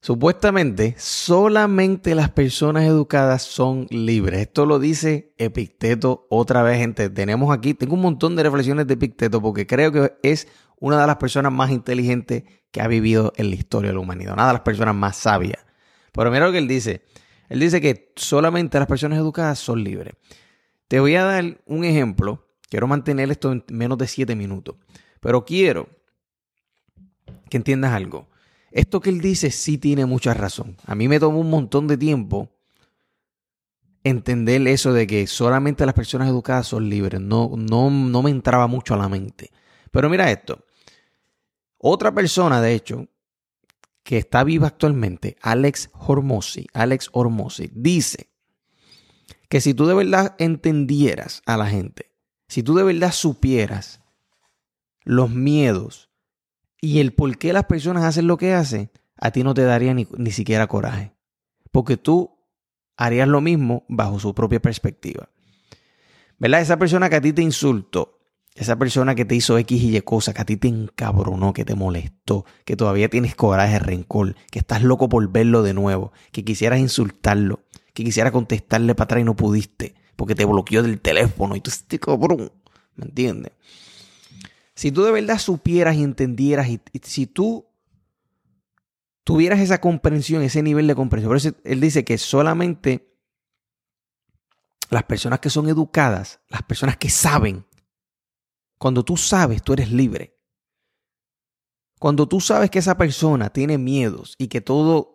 Supuestamente, solamente las personas educadas son libres. Esto lo dice Epicteto otra vez, gente. Tengo un montón de reflexiones de Epicteto porque creo que es una de las personas más inteligentes que ha vivido en la historia de la humanidad. Una de las personas más sabias. Pero mira lo que él dice. Él dice que solamente las personas educadas son libres. Te voy a dar un ejemplo. Quiero mantener esto en menos de 7 minutos. Pero quiero que entiendas algo. Esto que él dice sí tiene mucha razón. A mí me tomó un montón de tiempo entender eso de que solamente las personas educadas son libres. No me entraba mucho a la mente. Pero mira esto. Otra persona, de hecho, que está viva actualmente, Alex Hormozi, dice que si tú de verdad entendieras a la gente, si tú de verdad supieras los miedos y el por qué las personas hacen lo que hacen, a ti no te daría ni siquiera coraje. Porque tú harías lo mismo bajo su propia perspectiva. ¿Verdad? Esa persona que a ti te insultó, esa persona que te hizo X y Y cosa, que a ti te encabronó, que te molestó, que todavía tienes coraje, rencor, que estás loco por verlo de nuevo, que quisieras insultarlo, que quisieras contestarle para atrás y no pudiste, porque te bloqueó del teléfono y tú estás cabrón. ¿Me entiendes? Si tú de verdad supieras y entendieras y si tú tuvieras esa comprensión, ese nivel de comprensión. Por eso él dice que solamente las personas que son educadas, las personas que saben, cuando tú sabes, tú eres libre. Cuando tú sabes que esa persona tiene miedos y que toda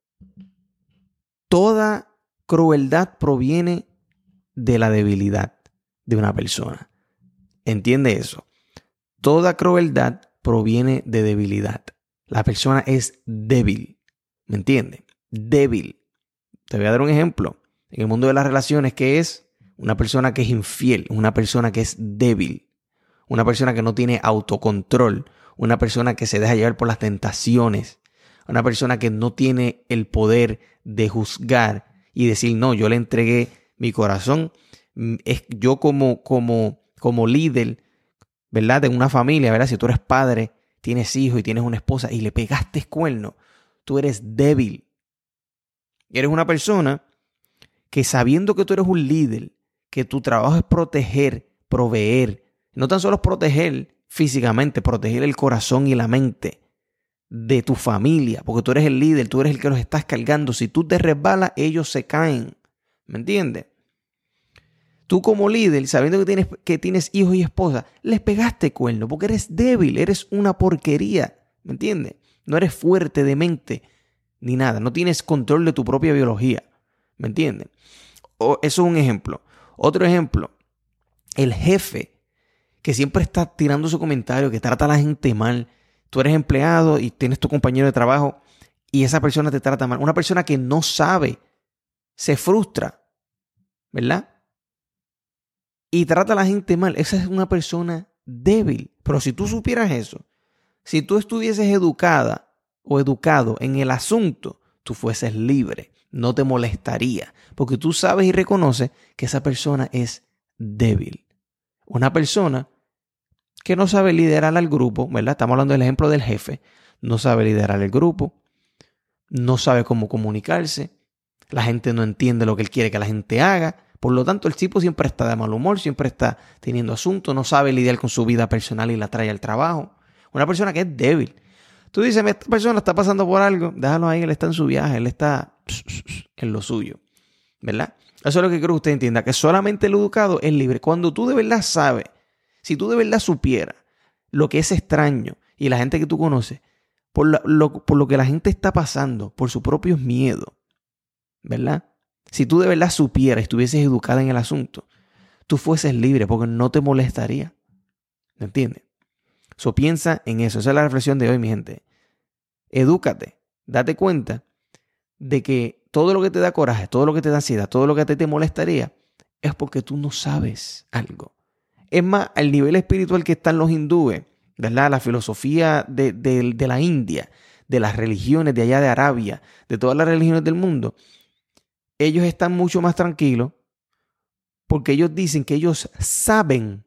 crueldad proviene de la debilidad de una persona. ¿Entiende eso? Toda crueldad proviene de debilidad. La persona es débil. ¿Me entiendes? Débil. Te voy a dar un ejemplo. En el mundo de las relaciones, ¿qué es? Una persona que es infiel, una persona que es débil, una persona que no tiene autocontrol, una persona que se deja llevar por las tentaciones, una persona que no tiene el poder de juzgar y decir, no, yo le entregué mi corazón. Yo como líder, ¿verdad? De una familia, ¿verdad? Si tú eres padre, tienes hijos y tienes una esposa y le pegaste cuerno, tú eres débil. Eres una persona que sabiendo que tú eres un líder, que tu trabajo es proteger, proveer, no tan solo es proteger físicamente, proteger el corazón y la mente de tu familia, porque tú eres el líder, tú eres el que los estás cargando. Si tú te resbalas, ellos se caen. ¿Me entiendes? Tú como líder, sabiendo que tienes hijos y esposa, les pegaste cuerno porque eres débil, eres una porquería. ¿Me entiendes? No eres fuerte de mente ni nada. No tienes control de tu propia biología. ¿Me entiendes? Eso es un ejemplo. Otro ejemplo, el jefe que siempre está tirando su comentario, que trata a la gente mal. Tú eres empleado y tienes tu compañero de trabajo y esa persona te trata mal. Una persona que no sabe, se frustra, ¿verdad? Y trata a la gente mal. Esa es una persona débil. Pero si tú supieras eso, si tú estuvieses educada o educado en el asunto, tú fueses libre. No te molestaría. Porque tú sabes y reconoces que esa persona es débil. Una persona que no sabe liderar al grupo, ¿verdad? Estamos hablando del ejemplo del jefe. No sabe liderar el grupo. No sabe cómo comunicarse. La gente no entiende lo que él quiere que la gente haga. Por lo tanto, el tipo siempre está de mal humor, siempre está teniendo asuntos, no sabe lidiar con su vida personal y la trae al trabajo. Una persona que es débil. Tú dices, esta persona está pasando por algo, déjalo ahí, él está en su viaje, él está en lo suyo, ¿verdad? Eso es lo que quiero que usted entienda, que solamente el educado es libre. Cuando tú de verdad sabes, si tú de verdad supieras lo que es extraño y la gente que tú conoces, por lo que la gente está pasando, por sus propios miedos, ¿verdad? Si tú de verdad supieras y estuvieses educada en el asunto, tú fueses libre porque no te molestaría. ¿Me entiendes? So, piensa en eso. Esa es la reflexión de hoy, mi gente. Edúcate. Date cuenta de que todo lo que te da coraje, todo lo que te da ansiedad, todo lo que a ti te molestaría, es porque tú no sabes algo. Es más, al nivel espiritual que están los hindúes, ¿verdad? La filosofía de la India, de las religiones de allá de Arabia, de todas las religiones del mundo, ellos están mucho más tranquilos porque ellos dicen que ellos saben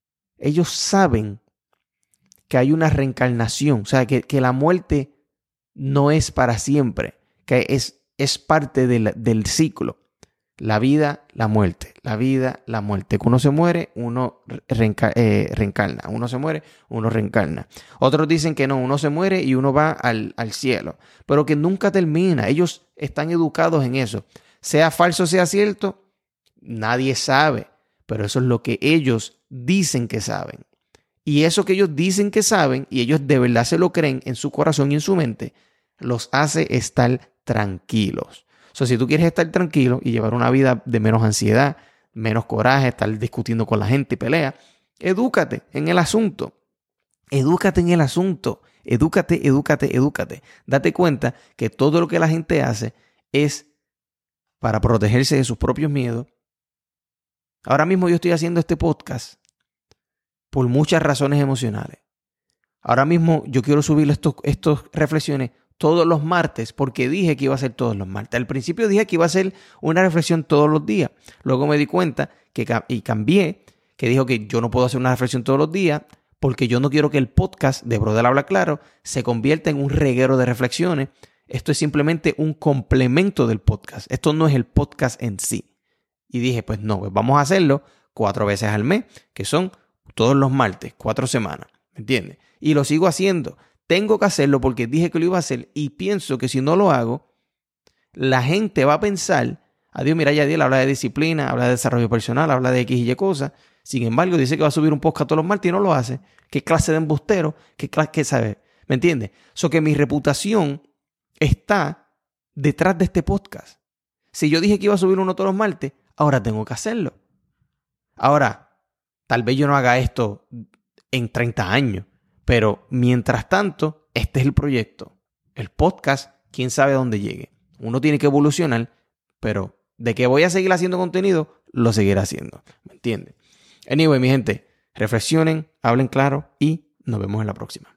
que hay una reencarnación, o sea, que la muerte no es para siempre, que es parte del ciclo. La vida, la muerte, la vida, la muerte. Que uno se muere, uno reencarna. Uno se muere, uno reencarna. Otros dicen que no, uno se muere y uno va al cielo. Pero que nunca termina. Ellos están educados en eso. Sea falso, sea cierto, nadie sabe. Pero eso es lo que ellos dicen que saben. Y eso que ellos dicen que saben, y ellos de verdad se lo creen en su corazón y en su mente, los hace estar tranquilos. O sea, si tú quieres estar tranquilo y llevar una vida de menos ansiedad, menos coraje, estar discutiendo con la gente y pelea, edúcate en el asunto. Edúcate en el asunto. Edúcate. Date cuenta que todo lo que la gente hace es para protegerse de sus propios miedos. Ahora mismo yo estoy haciendo este podcast por muchas razones emocionales. Ahora mismo yo quiero subir estas reflexiones todos los martes, porque dije que iba a ser todos los martes. Al principio dije que iba a ser una reflexión todos los días. Luego me di cuenta y cambié, que dijo que yo no puedo hacer una reflexión todos los días porque yo no quiero que el podcast de Brother Habla Claro se convierta en un reguero de reflexiones. Esto es simplemente un complemento del podcast. Esto no es el podcast en sí. Y dije, pues no, pues vamos a hacerlo 4 veces al mes, que son todos los martes, 4 semanas. ¿Me entiendes? Y lo sigo haciendo. Tengo que hacerlo porque dije que lo iba a hacer y pienso que si no lo hago, la gente va a pensar, adiós, mira, Yadiel habla de disciplina, habla de desarrollo personal, habla de X y Y cosas. Sin embargo, dice que va a subir un podcast todos los martes y no lo hace. ¿Qué clase de embustero? ¿Qué sabe? ¿Me entiendes? So que mi reputación está detrás de este podcast. Si yo dije que iba a subir uno todos los martes, ahora tengo que hacerlo. Ahora, tal vez yo no haga esto en 30 años. Pero mientras tanto, este es el proyecto. El podcast, quién sabe a dónde llegue. Uno tiene que evolucionar, pero de que voy a seguir haciendo contenido, lo seguiré haciendo. ¿Me entiendes? Anyway, mi gente, reflexionen, hablen claro y nos vemos en la próxima.